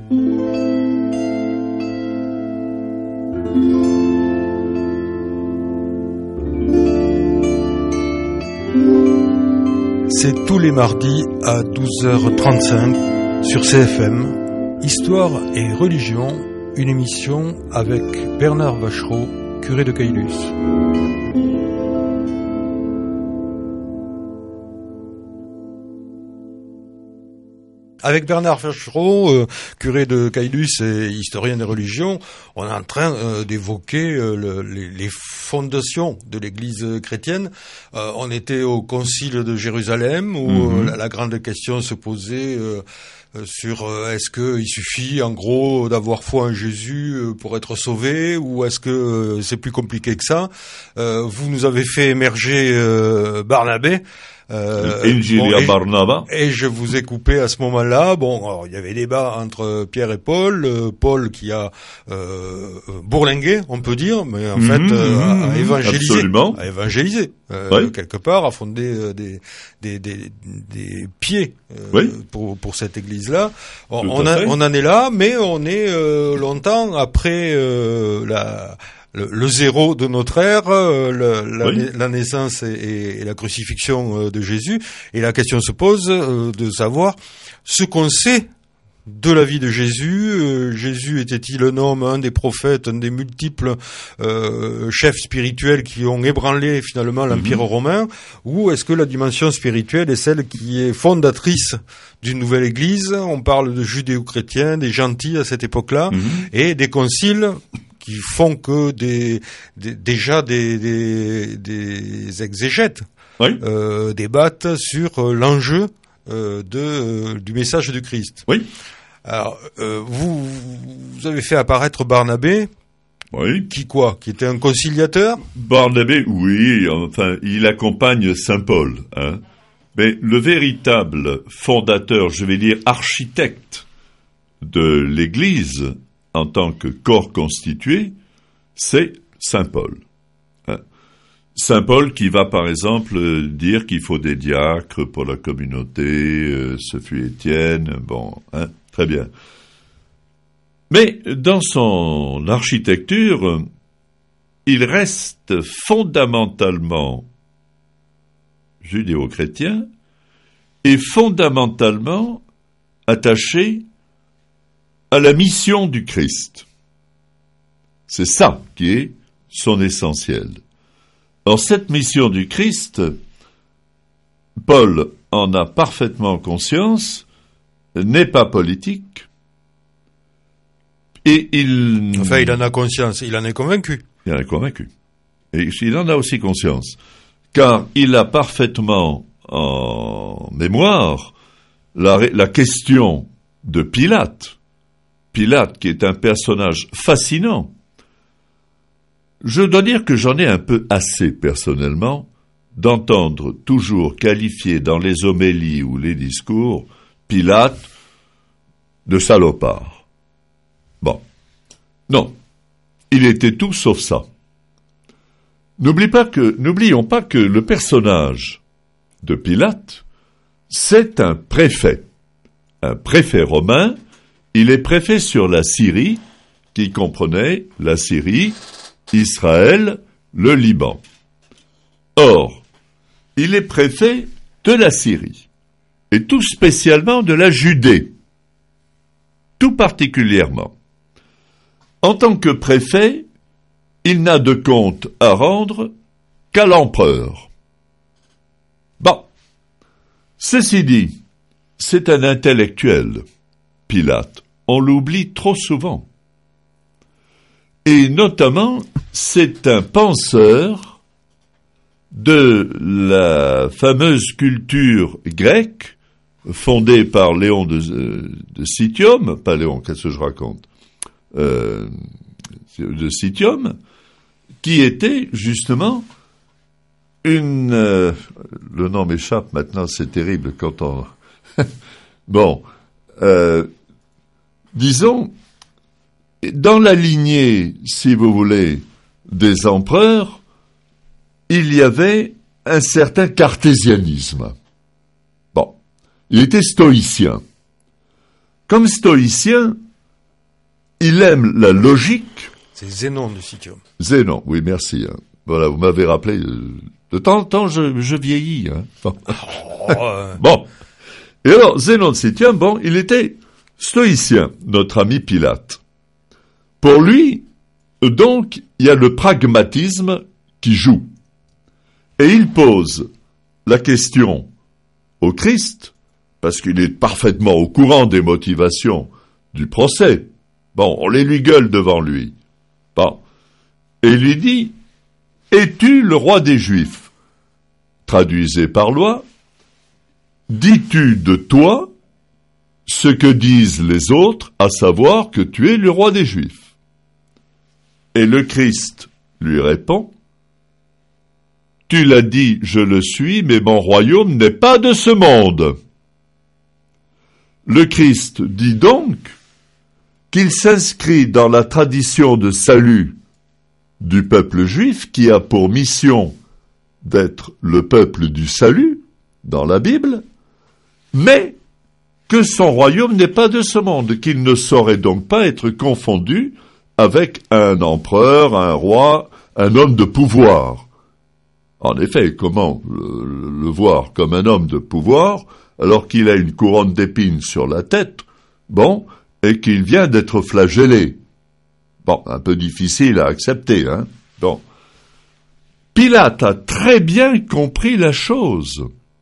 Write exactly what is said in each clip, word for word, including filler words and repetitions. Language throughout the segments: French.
C'est tous les mardis à douze heures trente-cinq sur C F M, Histoire et Religion, une émission avec Bernard Vachereau, curé de Caylus. Avec Bernard Vachereau, euh, curé de Caylus et historien des religions, on est en train euh, d'évoquer euh, le, les, les fondations de l'Église chrétienne. Euh, on était au Concile de Jérusalem où mmh. euh, la, la grande question se posait euh, sur euh, est-ce qu'il suffit en gros d'avoir foi en Jésus euh, pour être sauvé, ou est-ce que euh, c'est plus compliqué que ça. Euh, vous nous avez fait émerger euh, Barnabé. Euh, bon, et, Barnaba. et je vous ai coupé à ce moment-là. Bon, alors, il y avait débat entre Pierre et Paul. Euh, Paul qui a euh, bourlingué, on peut dire, mais en mmh, fait euh, mmh, a évangélisé, absolument. a évangélisé euh, oui. quelque part, a fondé euh, des, des des des pieds euh, oui. pour pour cette Église-là. On, on, a, on en est là, mais on est euh, longtemps après euh, la Le, le zéro de notre ère, euh, le, la, oui. la naissance et, et la crucifixion euh, de Jésus. Et la question se pose euh, de savoir ce qu'on sait de la vie de Jésus. Euh, Jésus était-il un homme, un des prophètes, un des multiples euh, chefs spirituels qui ont ébranlé finalement l'Empire mm-hmm. romain, ou est-ce que la dimension spirituelle est celle qui est fondatrice d'une nouvelle Église? On parle de judéo-chrétiens, des gentils à cette époque-là, mm-hmm. et des conciles qui font que des, des déjà des, des, des exégètes oui. euh, débattent sur euh, l'enjeu euh, de euh, du message du Christ. Oui. Alors euh, vous vous avez fait apparaître Barnabé. Oui. Qui quoi? Qui était un conciliateur? Barnabé, oui. Enfin, il accompagne saint Paul. Hein. Mais le véritable fondateur, je vais dire architecte de l'Église, en tant que corps constitué, c'est saint Paul. Hein. Saint Paul qui va, par exemple, dire qu'il faut des diacres pour la communauté, euh, ce fut Étienne, bon, hein, très bien. Mais dans son architecture, il reste fondamentalement judéo-chrétien et fondamentalement attaché à la mission du Christ. C'est ça qui est son essentiel. Or, cette mission du Christ, Paul en a parfaitement conscience, n'est pas politique, et il... Enfin, il en a conscience, il en est convaincu. Il en est convaincu. Et il en a aussi conscience, car il a parfaitement en mémoire la, la question de Pilate, Pilate, qui est un personnage fascinant. Je dois dire que j'en ai un peu assez, personnellement, d'entendre toujours qualifier dans les homélies ou les discours Pilate de salopard. Bon. Non. Il était tout sauf ça. N'oublie pas que, n'oublions pas que le personnage de Pilate, c'est un préfet. Un préfet romain. Il est préfet sur la Syrie, qui comprenait la Syrie, Israël, le Liban. Or, il est préfet de la Syrie, et tout spécialement de la Judée, tout particulièrement. En tant que préfet, il n'a de compte à rendre qu'à l'empereur. Bon, ceci dit, c'est un intellectuel, Pilate. On l'oublie trop souvent. Et notamment, c'est un penseur de la fameuse culture grecque fondée par Léon de, de Citium, pas Léon, qu'est-ce que je raconte, euh, de Citium, qui était justement une... Euh, le nom m'échappe maintenant, c'est terrible quand on... bon... Euh, disons, dans la lignée, si vous voulez, des empereurs, il y avait un certain cartésianisme. Bon, il était stoïcien. Comme stoïcien, il aime la logique. C'est Zénon de Citium. Zénon, oui, merci. Hein. Voilà, vous m'avez rappelé. De temps en temps, je, je vieillis. Hein. Bon. Oh, euh... bon. Et alors, Zénon de Citium, bon, il était stoïcien, notre ami Pilate. Pour lui, donc, il y a le pragmatisme qui joue. Et il pose la question au Christ, parce qu'il est parfaitement au courant des motivations du procès. Bon, on les lui gueule devant lui. Bon. Et il lui dit, « Es-tu le roi des Juifs ?» Traduisez par loi, « Dis-tu de toi ce que disent les autres, à savoir que tu es le roi des Juifs ?» Et le Christ lui répond, « Tu l'as dit, je le suis, mais mon royaume n'est pas de ce monde. » Le Christ dit donc qu'il s'inscrit dans la tradition de salut du peuple juif qui a pour mission d'être le peuple du salut dans la Bible, mais que son royaume n'est pas de ce monde, qu'il ne saurait donc pas être confondu avec un empereur, un roi, un homme de pouvoir. En effet, comment le, le voir comme un homme de pouvoir alors qu'il a une couronne d'épines sur la tête, bon, et qu'il vient d'être flagellé? Bon, un peu difficile à accepter, hein. Bon. Pilate a très bien compris la chose.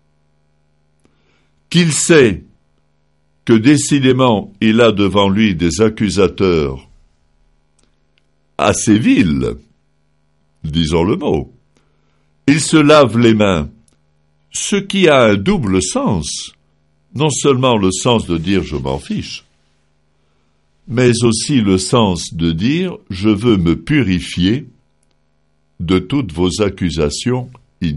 Qu'il sait que décidément il a devant lui des accusateurs assez vils, disons le mot. Il se lave les mains, ce qui a un double sens, non seulement le sens de dire « je m'en fiche », mais aussi le sens de dire « je veux me purifier de toutes vos accusations ignobles ».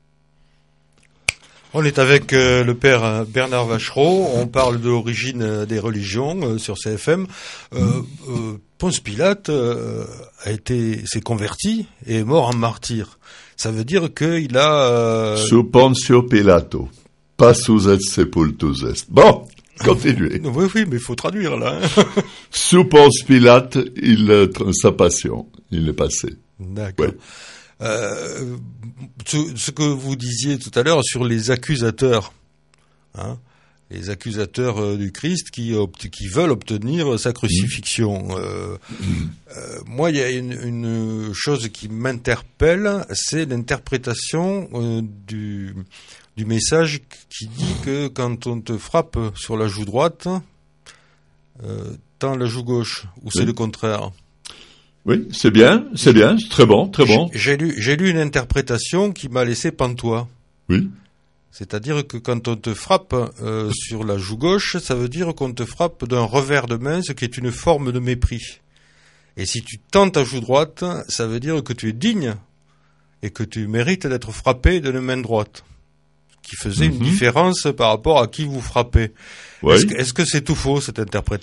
On est avec euh, le père Bernard Vachereau, on parle de l'origine euh, des religions euh, sur C F M. Euh, euh, Ponce Pilate euh, a été, s'est converti et est mort en martyr. Ça veut dire qu'il a... Euh... Sous Poncio Pilato, passus et sepultus est. Bon, continuez. Oui, oui, mais il faut traduire là. Hein. Sous Ponce Pilate, il, sa passion, il est passé. D'accord. Ouais. Euh, ce, ce que vous disiez tout à l'heure sur les accusateurs, hein, les accusateurs euh, du Christ qui, obt- qui veulent obtenir sa crucifixion. Mmh. Euh, euh, moi, il y a une, une chose qui m'interpelle, c'est l'interprétation euh, du, du message qui dit que quand on te frappe sur la joue droite, euh, tends la joue gauche, ou c'est oui. le contraire. Oui, c'est bien, c'est bien, c'est très bon, très bon. J'ai lu, j'ai lu une interprétation qui m'a laissé pantois. Oui. C'est-à-dire que quand on te frappe euh, sur la joue gauche, ça veut dire qu'on te frappe d'un revers de main, ce qui est une forme de mépris. Et si tu tends ta joue droite, ça veut dire que tu es digne et que tu mérites d'être frappé de la main droite. Ce qui faisait mm-hmm. une différence par rapport à qui vous frappez. Oui. Est-ce que, est-ce que c'est tout faux, cette interprétation ?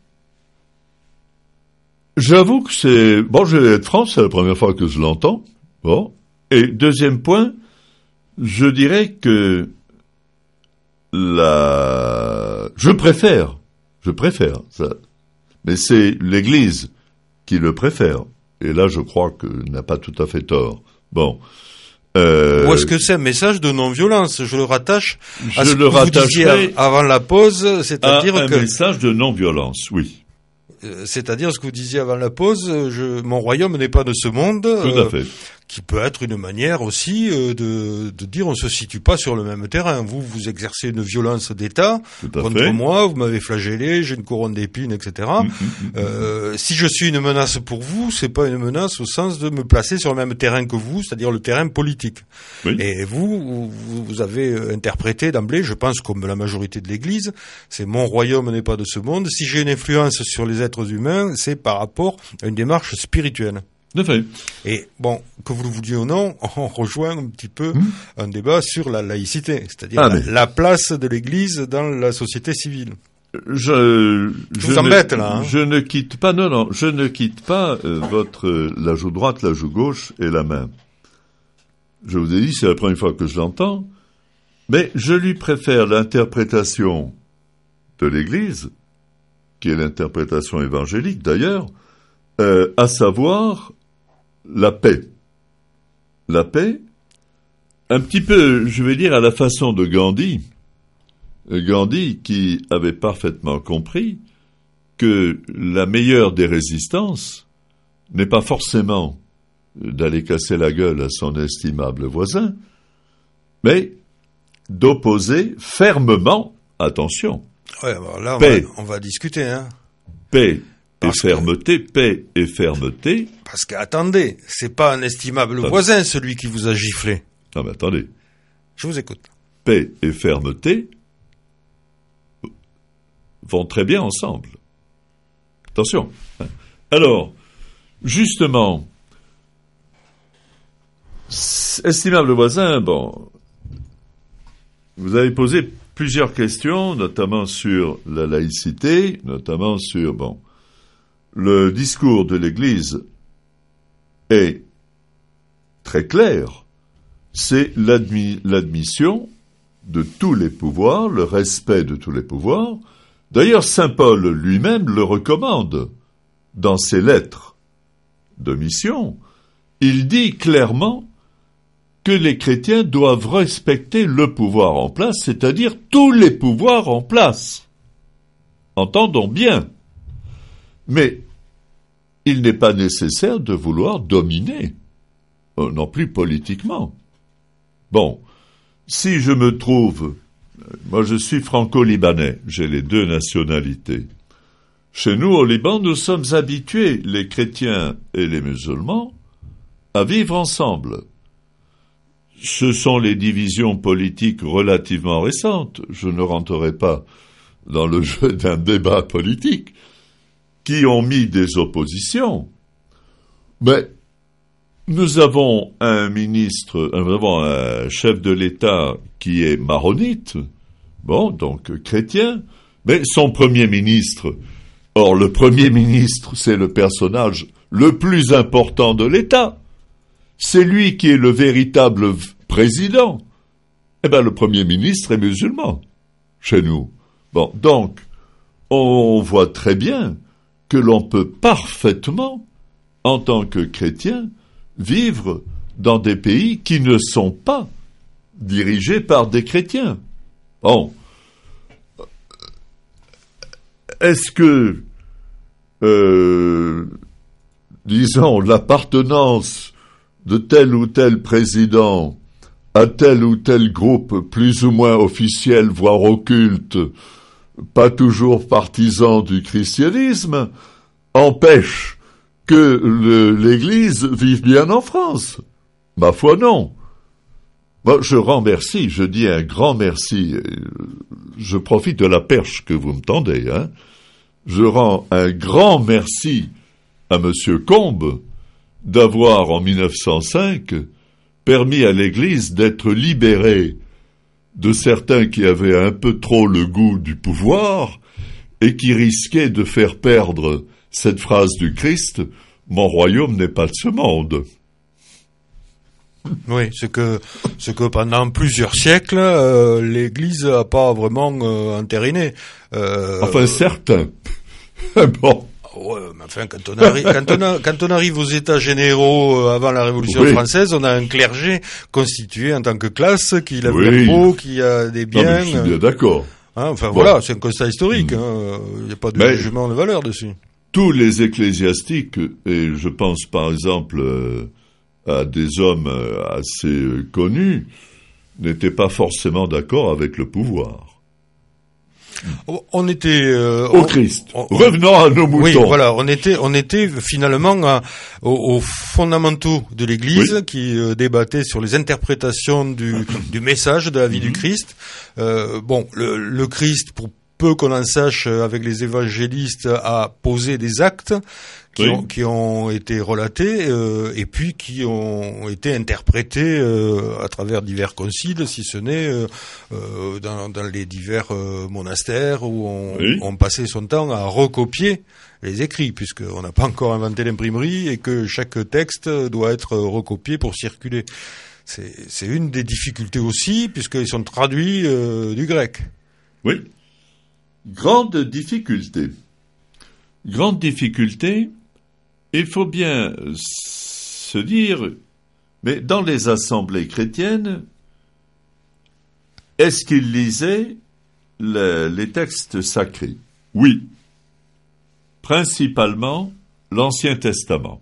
J'avoue que c'est... Bon, je vais être franc, c'est la première fois que je l'entends. Bon. Et deuxième point, je dirais que la... Je préfère, je préfère ça. Mais c'est l'Église qui le préfère. Et là, je crois qu'il n'a pas tout à fait tort. Bon. Euh... Ou est-ce que c'est un message de non-violence ? Je le rattache à je ce le que vous disiez avant la pause, c'est-à-dire à un que... un message de non-violence, oui. C'est-à-dire ce que vous disiez avant la pause, je, mon royaume n'est pas de ce monde. Tout à fait. Euh, qui peut être une manière aussi euh, de, de dire on se situe pas sur le même terrain. Vous, vous exercez une violence d'État contre fait. moi, vous m'avez flagellé, j'ai une couronne d'épines, et cetera. Mmh, mmh, euh, mmh. Si je suis une menace pour vous, c'est pas une menace au sens de me placer sur le même terrain que vous, c'est-à-dire le terrain politique. Oui. Et vous, vous, vous avez interprété d'emblée, je pense comme la majorité de l'Église, c'est mon royaume n'est pas de ce monde. Si j'ai une influence sur les êtres humains, c'est par rapport à une démarche spirituelle. De fait. Et bon, que vous le vouliez ou non, on rejoint un petit peu mmh. un débat sur la laïcité, c'est-à-dire ah, la, mais... la place de l'Église dans la société civile. Je, je, je vous embête là. Hein. Je ne quitte pas, non, non, je ne quitte pas euh, votre euh, la joue droite, la joue gauche et la main. Je vous ai dit, c'est la première fois que je l'entends, mais je lui préfère l'interprétation de l'Église qui est l'interprétation évangélique d'ailleurs, euh, à savoir la paix. La paix, un petit peu, je vais dire, à la façon de Gandhi. Gandhi qui avait parfaitement compris que la meilleure des résistances n'est pas forcément d'aller casser la gueule à son estimable voisin, mais d'opposer fermement, attention, ouais, bon, là, on, paix, va, on va discuter, hein. Paix parce et fermeté, que, paix et fermeté. Parce qu'attendez, c'est pas un estimable attendez. voisin, celui qui vous a giflé. Non, mais attendez. Je vous écoute. Paix et fermeté vont très bien ensemble. Attention. Alors, justement, estimable voisin, bon, vous avez posé plusieurs questions, notamment sur la laïcité, notamment sur, bon, le discours de l'Église est très clair, c'est l'admi- l'admission de tous les pouvoirs, le respect de tous les pouvoirs. D'ailleurs, saint Paul lui-même le recommande dans ses lettres de mission. Il dit clairement que les chrétiens doivent respecter le pouvoir en place, c'est-à-dire tous les pouvoirs en place. Entendons bien. Mais il n'est pas nécessaire de vouloir dominer, euh, non plus politiquement. Bon, si je me trouve... Moi, je suis franco-libanais, j'ai les deux nationalités. Chez nous, au Liban, nous sommes habitués, les chrétiens et les musulmans, à vivre ensemble. Ce sont les divisions politiques relativement récentes, je ne rentrerai pas dans le jeu d'un débat politique, qui ont mis des oppositions. Mais nous avons un ministre, nous avons un chef de l'État qui est maronite, bon, donc chrétien, mais son premier ministre, or le premier ministre, c'est le personnage le plus important de l'État, c'est lui qui est le véritable président. Eh bien, le premier ministre est musulman, chez nous. Bon, donc, on voit très bien que l'on peut parfaitement, en tant que chrétien, vivre dans des pays qui ne sont pas dirigés par des chrétiens. Bon. Est-ce que, euh, disons, l'appartenance de tel ou tel président à tel ou tel groupe plus ou moins officiel, voire occulte, pas toujours partisan du christianisme, empêche que le, l'Église vive bien en France? Ma foi, non. Moi, je rends merci, je dis un grand merci. Je profite de la perche que vous me tendez, hein. Je rends un grand merci à Monsieur Combes d'avoir, en mille neuf cent cinq, permis à l'Église d'être libérée de certains qui avaient un peu trop le goût du pouvoir et qui risquaient de faire perdre cette phrase du Christ, « Mon royaume n'est pas de ce monde ». Oui, c'est que, c'est que pendant plusieurs siècles, euh, l'Église n'a pas vraiment euh, entériné. Euh, enfin, certains. Bon. Ouais, mais enfin, quand on arrive, quand on, a, quand on arrive aux États généraux euh, avant la Révolution oui. française, on a un clergé constitué en tant que classe qui lève oui. l'impôt, qui a des biens. Non, mais je suis bien d'accord. Hein, enfin bon. Voilà, c'est un constat historique. Il mmh. n'y a pas de mais jugement de valeur dessus. Tous les ecclésiastiques, et je pense par exemple euh, à des hommes assez connus, n'étaient pas forcément d'accord avec le pouvoir. On était euh, au on, Christ. On, Revenons à nos moutons. Oui, voilà, on était, on était finalement à, aux, aux fondamentaux de l'Église oui. qui euh, débattaient sur les interprétations du, du message de la vie mm-hmm. du Christ. Euh, bon, le, le Christ, pour peu qu'on en sache, avec les évangélistes, a posé des actes qui, oui. ont, qui ont été relatés euh, et puis qui ont été interprétés euh, à travers divers conciles, si ce n'est euh, euh, dans, dans les divers euh, monastères où on, oui. on passait son temps à recopier les écrits, puisqu'on n'a pas encore inventé l'imprimerie et que chaque texte doit être recopié pour circuler. C'est, c'est une des difficultés aussi, puisqu'ils sont traduits euh, du grec. Oui. Grande difficulté. grande difficulté, il faut bien se dire, mais dans les assemblées chrétiennes, est-ce qu'ils lisaient le, les textes sacrés? Oui. Principalement l'Ancien Testament.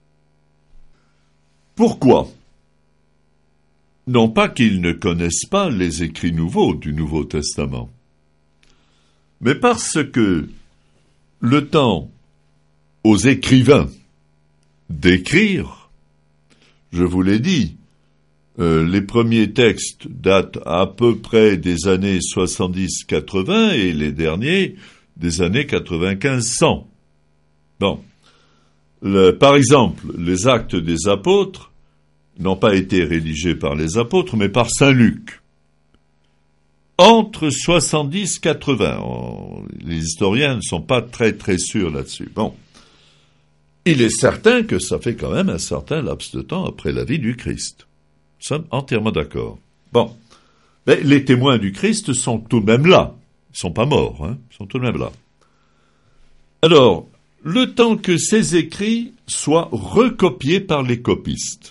Pourquoi? Non pas qu'ils ne connaissent pas les écrits nouveaux du Nouveau Testament, mais parce que le temps aux écrivains d'écrire, je vous l'ai dit, euh, les premiers textes datent à peu près des années soixante-dix quatre-vingts et les derniers des années quatre-vingt-quinze cent. Bon. Le, par exemple, les Actes des Apôtres n'ont pas été rédigés par les apôtres, mais par Saint Luc. Entre soixante-dix quatre-vingts. Oh, les historiens ne sont pas très très sûrs là-dessus. Bon. Il est certain que ça fait quand même un certain laps de temps après la vie du Christ. Nous sommes entièrement d'accord. Bon. Mais les témoins du Christ sont tout de même là. Ils ne sont pas morts, hein. Ils sont tout de même là. Alors, le temps que ces écrits soient recopiés par les copistes,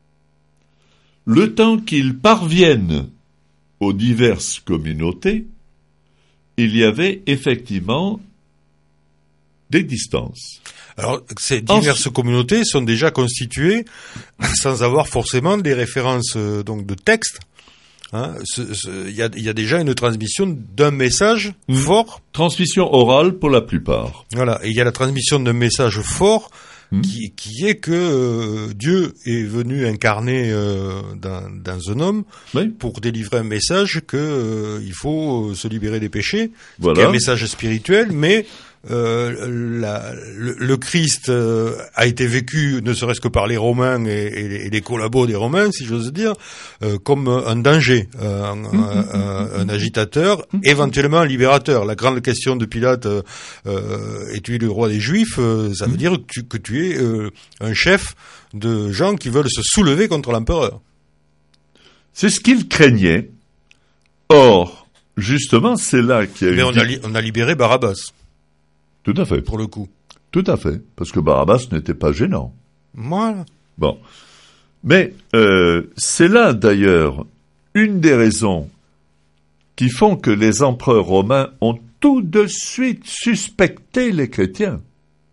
le temps qu'ils parviennent aux diverses communautés, il y avait effectivement des distances. Alors, ces diverses en... communautés sont déjà constituées sans avoir forcément des références euh, donc de texte. Hein, ce, ce, y, a, y a déjà une transmission d'un message mmh. fort. Transmission orale pour la plupart. Voilà, et il y a la transmission d'un message fort mmh. qui, qui est que euh, Dieu est venu incarner euh, dans, dans un homme oui. pour délivrer un message que euh, il faut se libérer des péchés. Voilà. C'est un message spirituel, mais Euh, la, le, le Christ euh, a été vécu, ne serait-ce que par les Romains et, et, et les collabos des Romains, si j'ose dire, euh, comme un danger, euh, un, un, un agitateur, éventuellement un libérateur. La grande question de Pilate, euh, es-tu le roi des Juifs? euh, Ça veut dire que tu, que tu es euh, un chef de gens qui veulent se soulever contre l'empereur. C'est ce qu'il craignait. Or, justement, c'est là qu'il y a eu... Mais on a, li- on a libéré Barabbas. Tout à fait. Pour le coup. Tout à fait. Parce que Barabbas n'était pas gênant. Voilà. Bon. Mais euh, c'est là, d'ailleurs, une des raisons qui font que les empereurs romains ont tout de suite suspecté les chrétiens.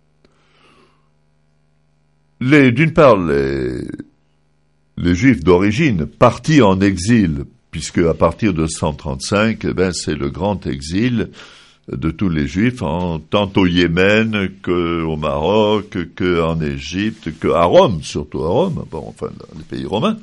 Les, d'une part, les, les Juifs d'origine partis en exil, puisque à partir de cent trente-cinq, eh ben, c'est le grand exil de tous les Juifs, en, tant au Yémen qu'au Maroc, qu'en Égypte, qu'à Rome, surtout à Rome, bon, enfin, les pays romains.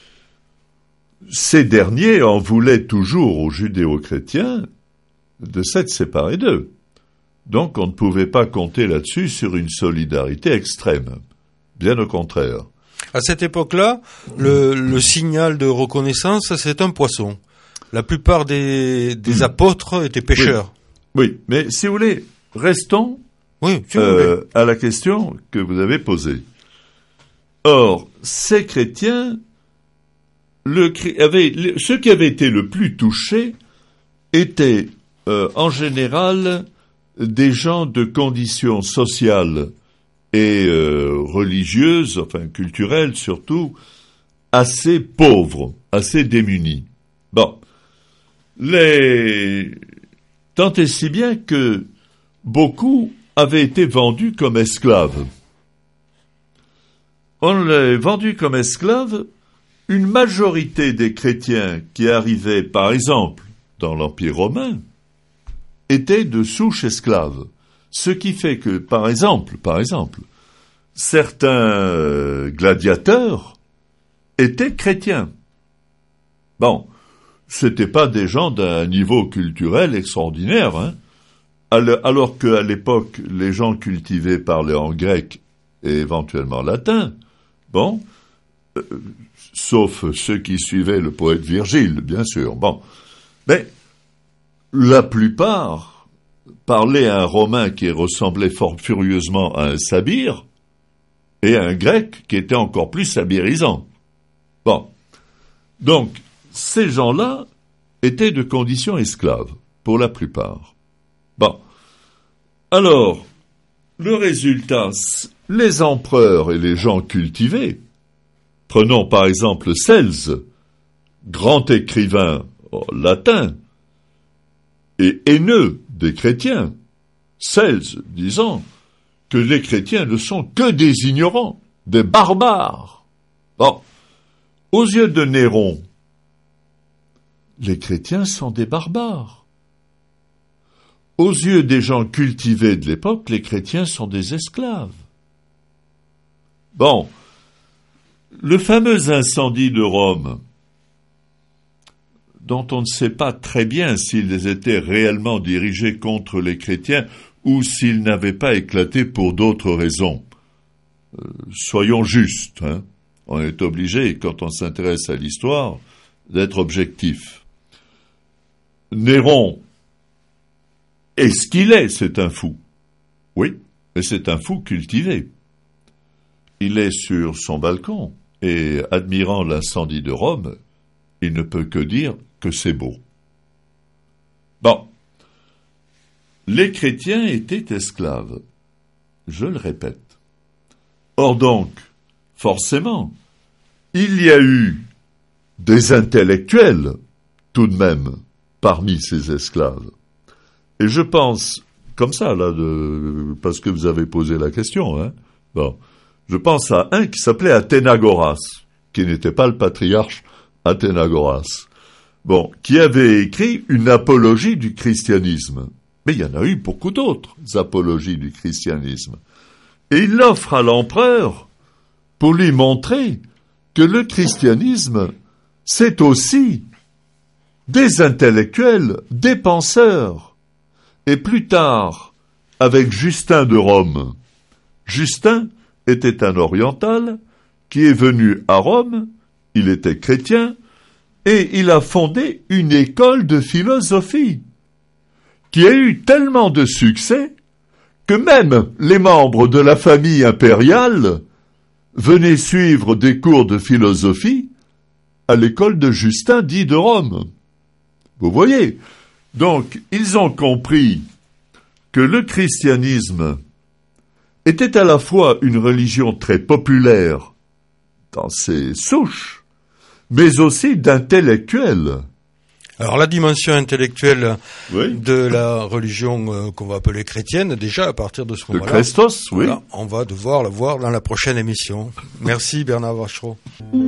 Ces derniers en voulaient toujours aux judéo-chrétiens de s'être séparés d'eux. Donc on ne pouvait pas compter là-dessus sur une solidarité extrême. Bien au contraire. À cette époque-là, le, le signal de reconnaissance, c'est un poisson. La plupart des, des apôtres étaient pêcheurs. Oui. Oui, mais si vous voulez, restons oui, si euh, à la question que vous avez posée. Or, ces chrétiens, le, avaient, le, ceux qui avaient été le plus touchés étaient euh, en général des gens de conditions sociales et euh, religieuses, enfin culturelles surtout, assez pauvres, assez démunis. Bon, les... Tant et si bien que beaucoup avaient été vendus comme esclaves. On les vendus comme esclaves, une majorité des chrétiens qui arrivaient, par exemple, dans l'Empire romain, étaient de souche esclaves. Ce qui fait que, par exemple, par exemple, certains gladiateurs étaient chrétiens. Bon. C'était pas des gens d'un niveau culturel extraordinaire, hein. Alors qu'à l'époque, les gens cultivés parlaient en grec et éventuellement latin. Bon, euh, sauf ceux qui suivaient le poète Virgile, bien sûr. Bon, mais la plupart parlaient un romain qui ressemblait fort furieusement à un sabir et un grec qui était encore plus sabirisant. Bon, donc ces gens-là étaient de condition esclave, pour la plupart. Bon. Alors, le résultat, les empereurs et les gens cultivés, prenons par exemple Celse, grand écrivain latin et haineux des chrétiens, Celse disant que les chrétiens ne sont que des ignorants, des barbares. Bon, aux yeux de Néron, les chrétiens sont des barbares. Aux yeux des gens cultivés de l'époque, les chrétiens sont des esclaves. Bon, le fameux incendie de Rome, dont on ne sait pas très bien s'ils étaient réellement dirigés contre les chrétiens ou s'ils n'avaient pas éclaté pour d'autres raisons. Euh, soyons justes, hein. On est obligé, quand on s'intéresse à l'histoire, d'être objectif. Néron, est-ce qu'il est, c'est un fou? Oui, mais c'est un fou cultivé. Il est sur son balcon, et admirant l'incendie de Rome, il ne peut que dire que c'est beau. Bon, les chrétiens étaient esclaves, je le répète. Or donc, forcément, il y a eu des intellectuels, tout de même, parmi ces esclaves. Et je pense, comme ça, là, de, parce que vous avez posé la question, hein, bon, je pense à un qui s'appelait Athénagoras, qui n'était pas le patriarche Athénagoras, bon, qui avait écrit une apologie du christianisme. Mais il y en a eu beaucoup d'autres apologies du christianisme. Et il l'offre à l'empereur pour lui montrer que le christianisme, c'est aussi des intellectuels, des penseurs. Et plus tard, avec Justin de Rome, Justin était un oriental qui est venu à Rome, il était chrétien, et il a fondé une école de philosophie qui a eu tellement de succès que même les membres de la famille impériale venaient suivre des cours de philosophie à l'école de Justin dit de Rome. Vous voyez, donc ils ont compris que le christianisme était à la fois une religion très populaire dans ses souches, mais aussi d'intellectuels. Alors la dimension intellectuelle oui. de la religion euh, qu'on va appeler chrétienne, déjà à partir de ce moment-là, de Christos, oui. Voilà, on va devoir la voir dans la prochaine émission. Merci Bernard Vachereau.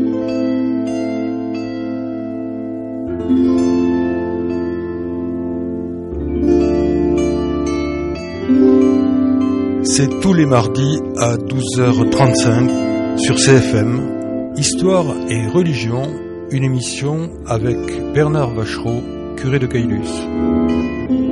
C'est tous les mardis à douze heures trente-cinq sur C F M, Histoire et religion, une émission avec Bernard Vachereau, curé de Caylus.